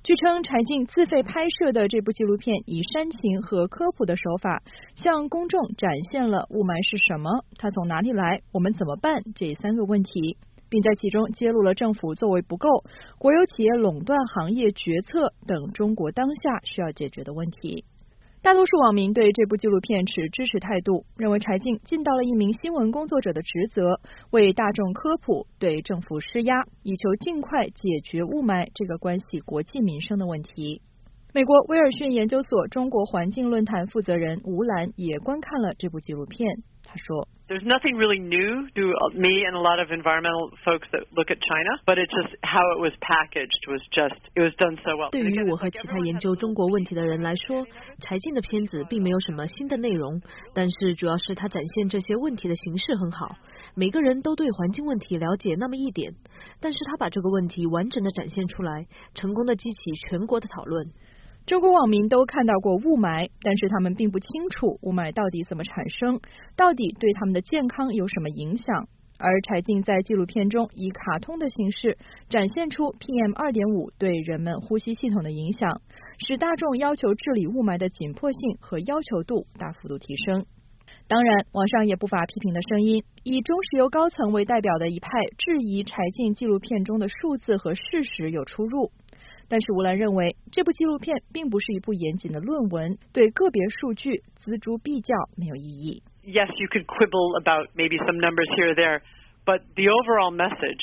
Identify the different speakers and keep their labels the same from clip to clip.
Speaker 1: 据称，柴静自费拍摄的这部纪录片以煽情和科普的手法，向公众展现了雾霾是什么、它从哪里来、我们怎么办这3个问题，并在其中揭露了政府作为不够、国有企业垄断行业决策等中国当下需要解决的问题。大多数网民对这部纪录片持支持态度，认为柴静尽到了一名新闻工作者的职责，为大众科普，对政府施压，以求尽快解决雾霾这个关系国计民生的问题。美国威尔逊研究所中国环境论坛负责人吴兰也观看了这部纪录片，他说
Speaker 2: There's nothing really new to me and a lot of environmental folks that look at China, but it's just how it was packaged it was done so well.
Speaker 3: 对于我和其他研究中国问题的人来说，柴静的片子并没有什么新的内容，但是主要是它展现这些问题的形式很好。每个人都对环境问题了解那么一点，但是他把这个问题完整的展现出来，成功的激起全国的讨论。
Speaker 1: 中国网民都看到过雾霾，但是他们并不清楚雾霾到底怎么产生，到底对他们的健康有什么影响。而柴静在纪录片中以卡通的形式展现出 PM2.5 对人们呼吸系统的影响，使大众要求治理雾霾的紧迫性和要求度大幅度提升。当然，网上也不乏批评的声音，以中石油高层为代表的一派质疑柴静纪录片中的数字和事实有出入。但是吴兰认为，这部纪录片并不是一部严谨的论文，对个别数据锱铢必较没有意义。
Speaker 2: Yes, you could quibble about maybe some numbers here or there, but the overall message,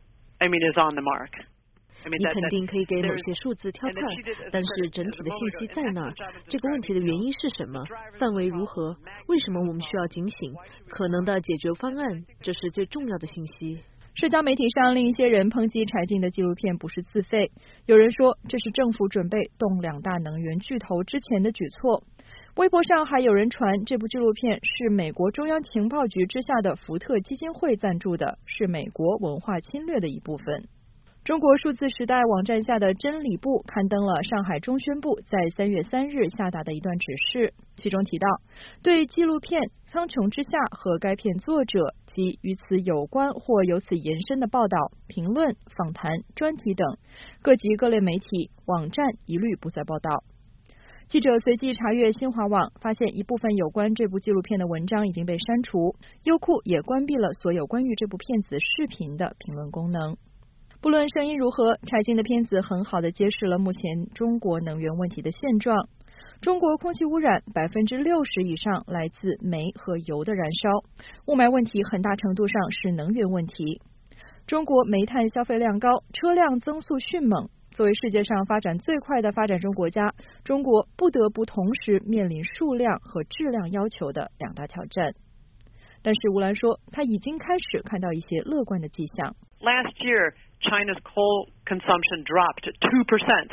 Speaker 2: is on the mark.
Speaker 3: 你肯定可以给某些数字挑刺，但是整体的信息在那儿。这个问题的原因是什么？范围如何？为什么我们需要警醒？可能的解决方案，这是最重要的信息。
Speaker 1: 社交媒体上，另一些人抨击柴静的纪录片不是自费，有人说这是政府准备动2大能源巨头之前的举措。微博上还有人传这部纪录片是美国中央情报局之下的福特基金会赞助的，是美国文化侵略的一部分。中国数字时代网站下的真理部刊登了上海中宣部在3月3日下达的一段指示，其中提到，对纪录片《苍穹之下》和该片作者及与此有关或由此延伸的报道、评论、访谈、专题等，各级各类媒体、网站一律不再报道。记者随即查阅新华网，发现一部分有关这部纪录片的文章已经被删除，优酷也关闭了所有关于这部片子视频的评论功能。不论声音如何，柴静的片子很好地揭示了目前中国能源问题的现状。中国空气污染60%以上来自煤和油的燃烧，雾霾问题很大程度上是能源问题。中国煤炭消费量高，车辆增速迅猛。作为世界上发展最快的发展中国家，中国不得不同时面临数量和质量要求的2大挑战。但是吴兰说，他已经开始看到一些乐观的迹象。
Speaker 2: Last year, China's coal consumption dropped 2%,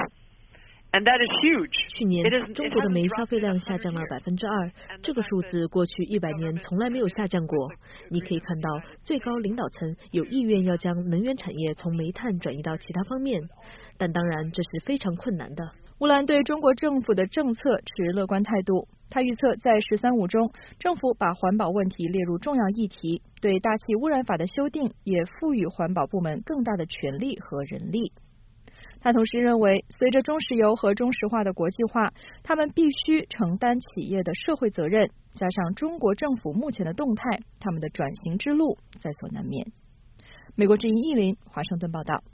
Speaker 2: and that is huge.
Speaker 3: 去年，中国的煤消费量下降了2%，这个数字过去100年从来没有下降过。你可以看到，最高领导层有意愿要将能源产业从煤炭转移到其他方面，但当然这是非常困难的。
Speaker 1: 吴兰对中国政府的政策持乐观态度，他预测在“十三五”中，政府把环保问题列入重要议题，对大气污染法的修订也赋予环保部门更大的权力和人力。他同时认为，随着中石油和中石化的国际化，他们必须承担企业的社会责任，加上中国政府目前的动态，他们的转型之路在所难免。美国之音译林华盛顿报道。